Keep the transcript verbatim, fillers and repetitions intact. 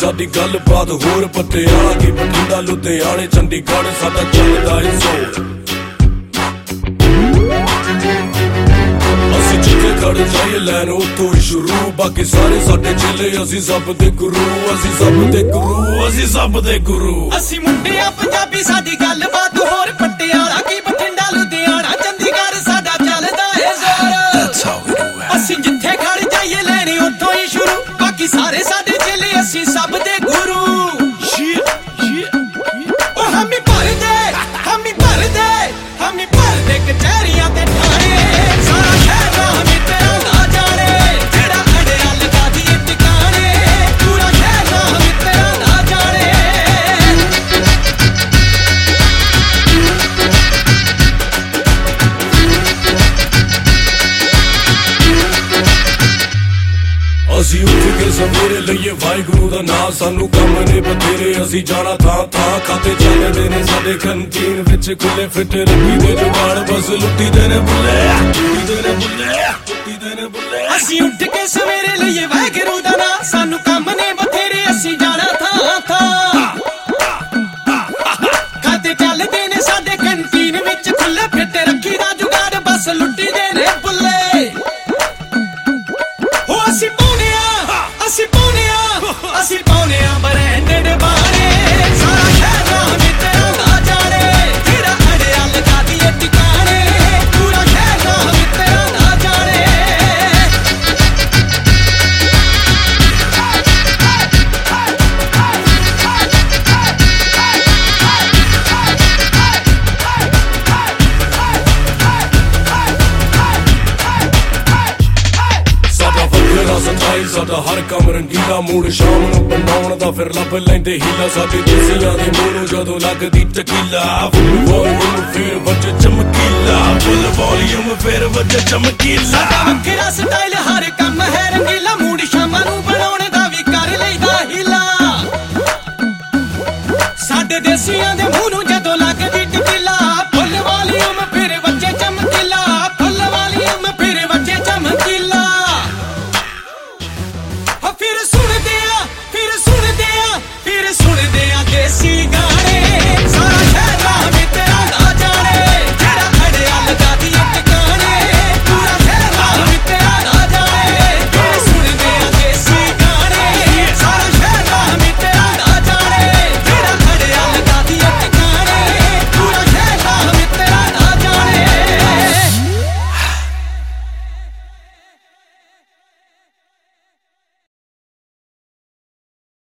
ਸਾਡੀ ਗੱਲਬਾਤ ਹੋਰ ਪਟਿਆਲਾ ਕੀ ਬਠਿੰਡਾ ਲੁਧਿਆਣੇ ਚੰਡੀਗੜ੍ਹ ਸਾਡਾ ਚੱਲਦਾ ਏ ਜ਼ੋਰ ਅਸੀਂ ਜਿੱਥੇ ਖੜੇ ਜਾਈਏ ਲੈਣ ਉੱਥੋਂ ਹੀ ਸ਼ੁਰੂ ਬਾਕੀ ਸਾਰੇ ਸਾਡੇ ਚੇਲੇ ਅਸੀਂ ਸਭ ਦੇ ਗੁਰੂ ਅਸੀਂ ਸਭ ਦੇ ਗੁਰੂ ਅਸੀਂ ਸਭ ਦੇ ਗੁਰੂ ਅਸੀਂ ਮੁੰਡੇ ਆ ਪੰਜਾਬੀ ਸਾਡੀ ਗੱਲਬਾਤ ਹੋਰ ਪਟਿਆਲਾ ਕੀ ਬਠਿੰਡਾ ਲੁਧਿਆਣਾ ਚੰਡੀਗੜ੍ਹ ਸਾਡਾ ਚੱਲਦਾ ਏ ਜ਼ੋਰ ਅਸੀਂ ਜਿੱਥੇ ਖੜੇ ਜਾਈਏ ਲੈਣ ਉੱਥੋਂ ਹੀ ਸ਼ੁਰੂ ਬਾਕੀ ਸਾਰੇ ਸਾਡੇ ਚੇਲੇ ਅਸੀਂ ਸਭ ਦੇ ਗੁਰੂ ਉਹ ਹਮੀ ਭਰਦੇ ਹਮੀ ਭਰਦੇ ਹਮੀ ਭਰਦੇ ਕਚਹਿਰੀਆਂ ਤੇ ਠਾਣੇ ਸਾਰਾ ਸ਼ਹਿਰ ਹਮੀ ਤੇਰਾ ਨਾ ਜਾਣੇ ਜਿਹੜਾ ਅੜਿਆ ਲਗਾ ਦੀਏ ਟਿਕਾਣੇ ਪੂਰਾ ਸ਼ਹਿਰ ਹਮੀ ਤੇਰਾ ਨਾ ਜਾਣੇ ਅਸੀਂ ਉੱਠ ਕੇ ਸਵੇਰੇ ਲਈਏ ਵਾਹਿਗੁਰੂ ਦਾ ਨਾਂ ਸਾਨੂੰ ਕੰਮ ਨੇ ਬਥੇਰੇ ਅਸੀਂ ਜਾਣਾ ਥਾਂ ਥਾਂ ਖਾਤੇ ਚੱਲਦੇ ਨੇ ਸਾਡੇ ਕੰਟੀਨ ਵਿੱਚ ਖੁੱਲੇ ਫਿੱਟ ਰੱਖੀ ਦੇ ਜੁਗਾੜ ਬਸ ਲੁੱਟੀ ਦੇ ਨੇ ਬੁੱਲੇ ਲੁੱਟੀ ਦੇ ਨੇ ਬੁੱਲੇ ਲੁੱਟੀ ਦੇ ਨੇ ਬੁੱਲੇ ਅਸੀਂ ਉੱਠ ਕੇ ਸਵੇਰੇ ਲਈਏ ਵਾਹਿਗੁਰੂ ਦਾ ਨਾਂ ਸਾਨੂੰ ਕੰਮ ਨੇ ਬਥੇਰੇ ਅਸੀਂ ਜਾਣਾ ਥਾਂ ਥਾਂ ਖਾਤੇ ਚੱਲਦੇ ਨੇ ਸਾਡੇ ਕੰਟੀਨ ਵਿੱਚ ਖੁੱਲੇ ਫਿੱਟ ਰੱਖੀ ਦਾ ਜੁਗਾੜ ਬਸ ਲੁੱਟੀ ਦੇ ਨੇ ਬੁੱਲੇ ਹੋ ਅਸੀਂ ਅਸੀਂ ਪਾਉਨੇ ਆ ਅਸੀਂ ਪਾਉਨੇ ਆ ਬਰੈਂਡਡ ਬਾਣੇ ਸਾਰਾ ਸ਼ਹਿਰ ਹਮੀ ਤੇਰਾ ਨਾ ਜਾਣੇ ਜਿਹੜਾ ਅੜਿਆ ਲਗਾ ਦੀਏ ਟਿਕਾਣੇ ਪੂਰਾ ਸ਼ਹਿਰ ਹਮੀ ਤੇਰਾ ਨਾ ਜਾਣੇ ਸਤਾਈ ਸਾਡਾ ਹਰ ਕੰਮ ਰੰਗੀਲਾ ਮੂਡ ਸ਼ਾਮ ਨੂੰ ਬਣਾਉਣ ਦਾ ਫਿਰ ਲੱਭ ਲੈਂਦੇ ਹੀਲਾ ਸਾਡੇ ਦੇਸੀਆਂ ਦੇ ਮੂੰਹ ਨੂੰ ਜਦੋਂ ਲੱਗਦੀ ਟਕੀਲਾ ਫੁੱਲ ਵੋਲੀਅਮ ਫਿਰ ਵੱਜ ਚਮਕੀਲਾ ਫੁੱਲ ਵੋਲੀਅਮ ਫਿਰ ਵੱਜ ਚਮਕੀਲਾ ਸਾਡਾ ਵੱਖਰਾ ਸਟਾਈਲ